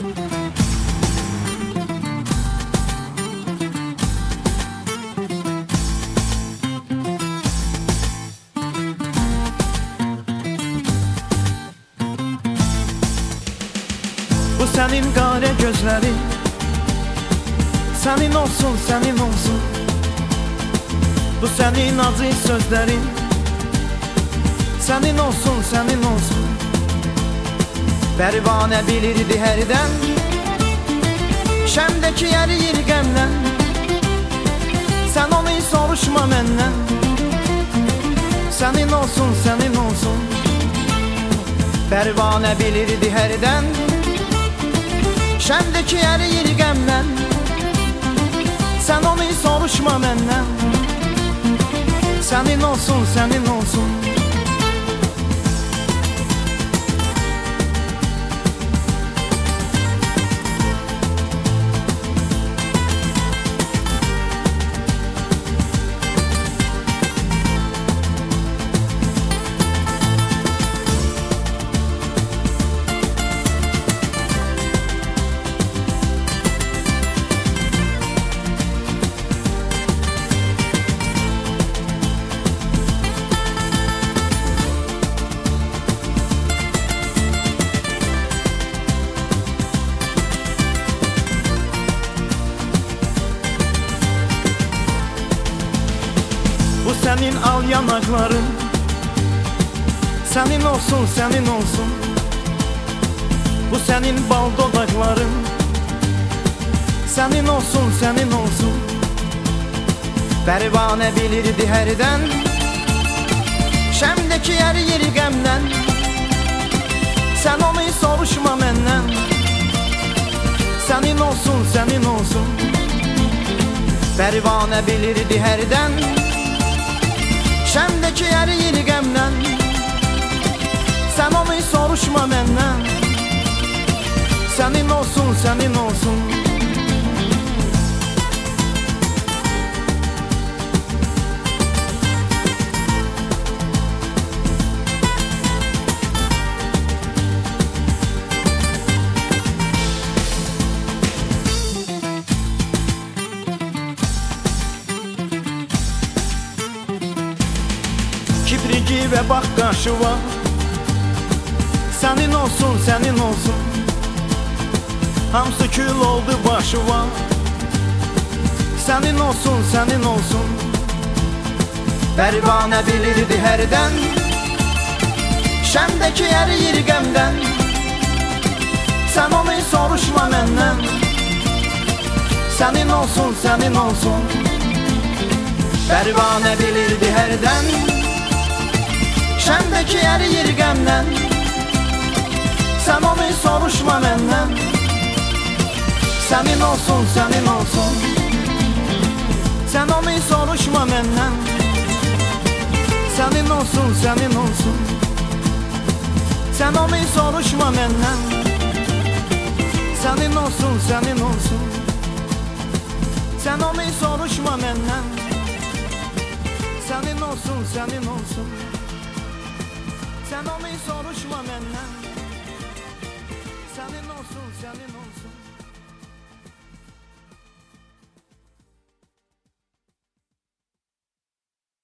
Bu senin qara gözlərin, sənin olsun, sənin olsun. Bu senin acı sözlərin, sənin olsun, sənin olsun. Pərvanə bilirdi hərdən, şəmdəki əriyir qəmdən. Sən onu soruşma məndən, sənin olsun, sənin olsun. Pərvanə bilirdi hərdən, şəmdəki əriyir qəmdən. Sən onu soruşma məndən, sənin olsun, sənin olsun. Bu senin al yanakların, senin olsun, senin olsun. Bu senin bal dodakların, senin olsun, senin olsun. Pərvanə bilirdi hərdən, şəmdəki əriyir qəmdən. Sən onu soruşma məndən, sənin olsun, sənin olsun. Pərvanə bilirdi hərdən, şəmdəki əriyir qəmdən. Sən onu soruşma məndən, sənin olsun, sənin olsun. Kipriki və bax qaşı var, sənin olsun, sənin olsun. Hamısı kül oldu başı var, sənin olsun, sənin olsun. Pərvanə bilirdi hərdən, şəmdəki əriyir qəmdən. Sən onu soruşma məndən, sənin olsun, sənin olsun. Pərvanə bilirdi hərdən, şəmdəki əriyir qəmdən. Sən onu soruşma məndən, sənin olsun, sənin olsun. Sən onu soruşma məndən, sənin olsun, sənin olsun. Sən onu soruşma məndən, sənin olsun, sənin olsun. Sən onu soruşma məndən, sənin olsun, sənin olsun. Sen onu soruşma məndən, sənin olsun, sənin olsun.